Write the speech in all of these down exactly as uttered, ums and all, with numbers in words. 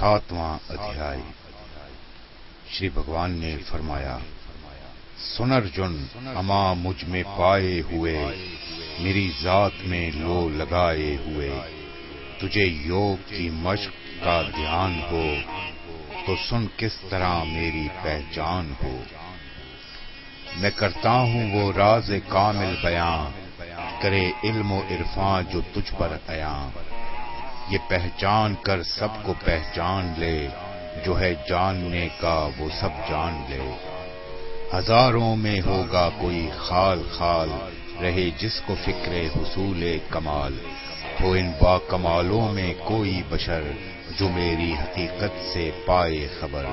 ساتواں ادھیائے۔ شری بھگوان نے فرمایا، سن ارجن، اما مجھ میں پائے ہوئے، میری ذات میں لو لگائے ہوئے، تجھے یوگ کی مشق کا دھیان ہو تو سن کس طرح میری پہچان ہو۔ میں کرتا ہوں وہ راز کامل بیاں، کرے علم و عرفان جو تجھ پر عیاں۔ یہ پہچان کر سب کو پہچان لے، جو ہے جاننے کا وہ سب جان لے۔ ہزاروں میں ہوگا کوئی خال خال، رہے جس کو فکر حصول کمال۔ ہو ان با کمالوں میں کوئی بشر، جو میری حقیقت سے پائے خبر۔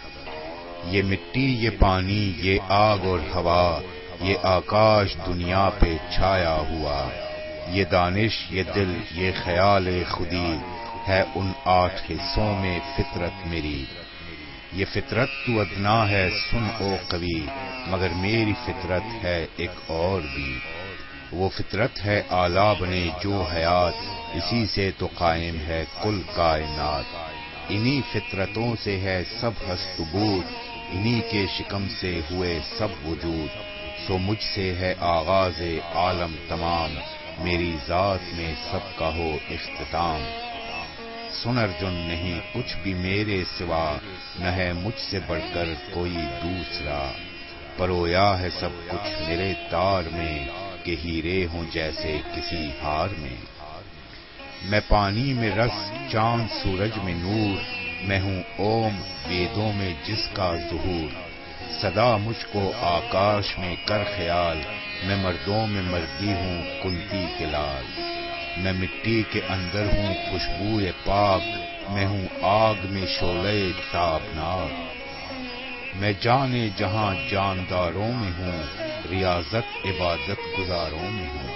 یہ مٹی یہ پانی یہ آگ اور ہوا، یہ آکاش دنیا پہ چھایا ہوا۔ یہ دانش یہ دل یہ خیال خودی، ہے ان آٹھ حصوں میں فطرت میری۔ یہ فطرت تو ادنا ہے سن او قوی، مگر میری فطرت ہے ایک اور بھی۔ وہ فطرت ہے اعلیٰ بنے جو حیات، اسی سے تو قائم ہے کل کائنات۔ انہی فطرتوں سے ہے سب ہست و بود، انہی کے شکم سے ہوئے سب وجود۔ سو مجھ سے ہے آغاز عالم تمام، میری ذات میں سب کا ہو اختتام۔ سن ارجن، نہیں کچھ بھی میرے سوا، نہ ہے مجھ سے بڑھ کر کوئی دوسرا۔ پرویا ہے سب کچھ میرے تار میں، کہ ہیرے ہوں جیسے کسی ہار میں۔ میں پانی میں رس چاند سورج میں نور، میں ہوں اوم ویدوں میں جس کا ظہور۔ سدا مجھ کو آکاش میں کر خیال، میں مردوں میں مردی ہوں کنتی کے لال۔ میں مٹی کے اندر ہوں خوشبوئے پاک، میں ہوں آگ میں شعلہ تابناک۔ میں جانے جہاں جانداروں میں ہوں، ریاضت عبادت گزاروں میں ہوں۔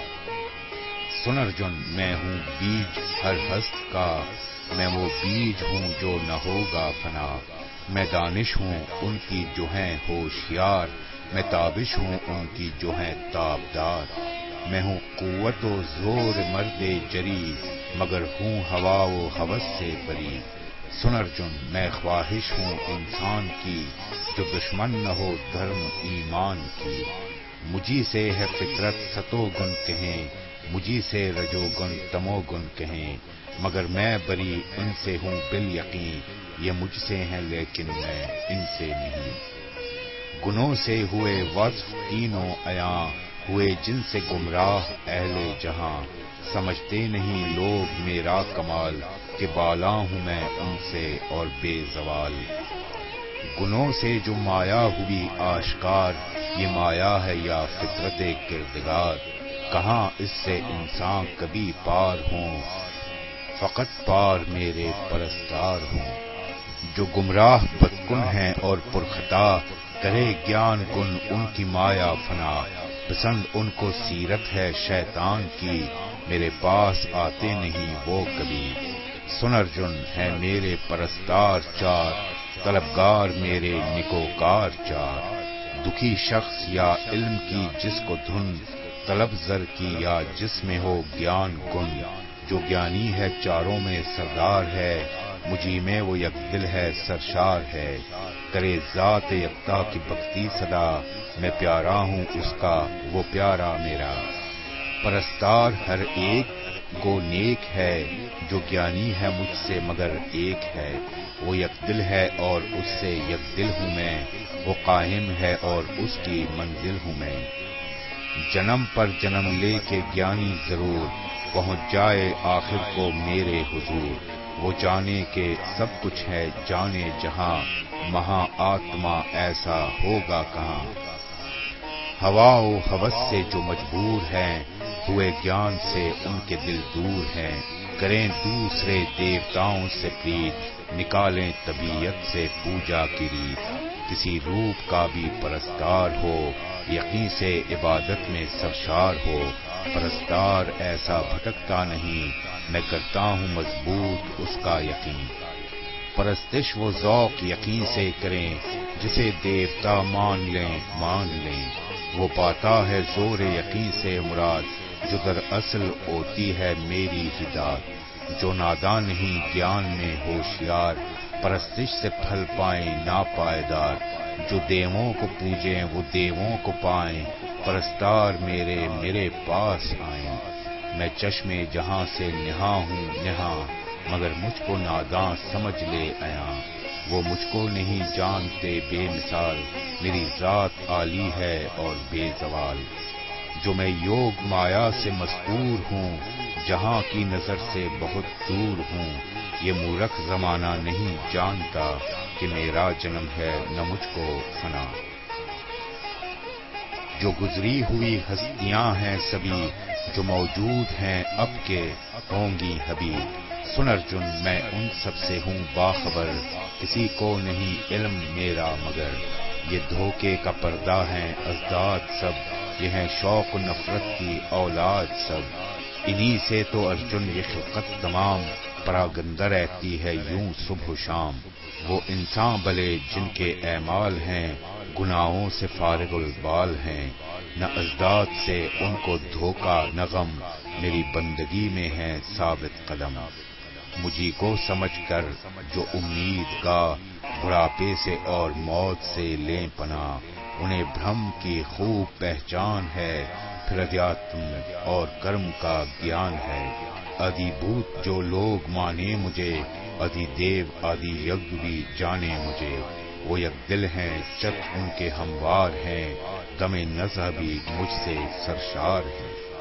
سن ارجن، میں ہوں بیج ہر ہست کا، میں وہ بیج ہوں جو نہ ہوگا فنا۔ میں دانش ہوں ان کی جو ہیں ہوشیار، میں تابش ہوں ان کی جو ہیں تابدار۔ میں ہوں قوت و زور مرد جری، مگر ہوں ہوا و ہوس سے بری۔ سن ارجن، میں خواہش ہوں انسان کی، جو دشمن نہ ہو دھرم ایمان کی۔ مجھی سے ہے فطرت ستو گن کہیں، مجھی سے رجو گن تمو گن کہیں، مگر میں بری ان سے ہوں بالیقین۔ یہ مجھ سے ہیں لیکن میں ان سے نہیں۔ گنوں سے ہوئے وصف تینوں عیاں، ہوئے جن سے گمراہ اہل جہاں۔ سمجھتے نہیں لوگ میرا کمال، کہ بالا ہوں میں ان سے اور بے زوال۔ گنوں سے جو مایا ہوئی آشکار، یہ مایا ہے یا فطرت کردگار۔ کہاں اس سے انسان کبھی پار ہوں، فقط پار میرے پرستار ہوں۔ جو گمراہ بدکن ہیں اور پرخطا، کرے گیان گن ان کی مایا فنا۔ پسند ان کو سیرت ہے شیطان کی، میرے پاس آتے نہیں وہ کبھی۔ سن ارجن، ہے میرے پرستار چار، طلبگار میرے نکوکار چار۔ دکھی شخص یا علم کی جس کو دھن، طلب زر کی یا جس میں ہو گیان گن۔ جو گیانی ہے چاروں میں سردار ہے، مجھی میں وہ یک دل ہے سرشار ہے۔ کرے ذات یکتا کی بھکتی سدا، میں پیارا ہوں اس کا وہ پیارا میرا۔ پرستار ہر ایک گو نیک ہے، جو گیانی ہے مجھ سے مگر ایک ہے۔ وہ یک دل ہے اور اس سے یک دل ہوں میں، وہ قائم ہے اور اس کی منزل ہوں میں۔ جنم پر جنم لے کے گیانی ضرور، پہنچ جائے آخر کو میرے حضور۔ وہ جانے کہ سب کچھ ہے جانے جہاں، مہا آتما ایسا ہوگا کہاں۔ ہوا و ہوس سے جو مجبور ہیں، ہوئے گیان سے ان کے دل دور ہیں۔ کریں دوسرے دیوتاؤں سے پریت، نکالیں طبیعت سے پوجا کی ریت۔ کسی روپ کا بھی پرستار ہو، یقین سے عبادت میں سرشار ہو۔ پرستار ایسا بھٹکتا نہیں، میں کرتا ہوں مضبوط اس کا یقین۔ پرستش وہ ذوق یقین سے کریں، جسے دیوتا مان لیں مان لیں۔ وہ پاتا ہے زور یقین سے مراد، جو در اصل ہوتی ہے میری ہدایت۔ جو نادان نہیں گیان میں ہوشیار، پرستش سے پھل پائیں ناپائیدار، جو دیووں کو پوجیں وہ دیووں کو پائیں، پرستار میرے میرے پاس آئیں۔ میں چشم جہاں سے نہاں ہوں نہاں، مگر مجھ کو ناداں سمجھ لے آیا، وہ مجھ کو نہیں جانتے بے مثال، میری ذات عالی ہے اور بے زوال۔ جو میں یوگ مایا سے مستور ہوں، جہاں کی نظر سے بہت دور ہوں، یہ مورکھ زمانہ نہیں جانتا کہ میرا جنم ہے نہ مجھ کو فنا۔ جو گزری ہوئی ہستیاں ہیں سبھی، جو موجود ہیں اب کے ہوں گی ابھی، سن ارجن میں ان سب سے ہوں باخبر، کسی کو نہیں علم میرا مگر۔ یہ دھوکے کا پردہ ہیں ازداد سب، یہ ہیں شوق و نفرت کی اولاد سب، انہی سے تو ارجن یہ خلقت تمام پراگندہ رہتی ہے یوں صبح و شام۔ وہ انسان بلے جن کے اعمال ہیں گناہوں سے فارغ البال ہیں، نہ ازداد سے ان کو دھوکا نہ غم، میری بندگی میں ہے ثابت قدم۔ مجھی کو سمجھ کر جو امید کا بڑھاپے سے اور موت سے لیں پناہ، انہیں بھرم کی خوب پہچان ہے، پھر ادھیاتم اور کرم کا گیان ہے۔ آدی بھوت جو لوگ مانے مجھے، آدی دیو آدی یگ بھی جانے مجھے، وہ یک دل ہیں چت ان کے ہموار ہیں، دم نزع بھی مجھ سے سرشار ہے۔